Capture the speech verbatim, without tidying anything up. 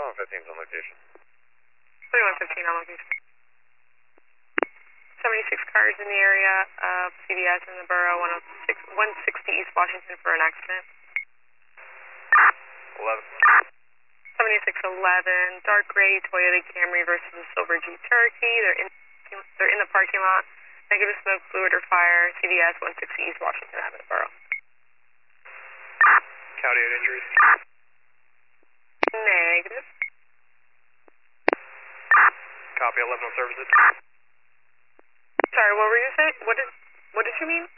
twenty-one fifteen is on location. twenty-one fifteen on location. seventy-six cars in the area of C V S in the borough, one sixty East Washington for an accident. eleven. seventy-six eleven, dark gray Toyota Camry versus a silver Jeep Cherokee. They're in, they're in the parking lot. Negative smoke, fluid, or fire. C V S one sixty East Washington Avenue, borough. County eight injuries. Negative. Copy eleven on services. Sorry, what were you saying? What did, what did you mean?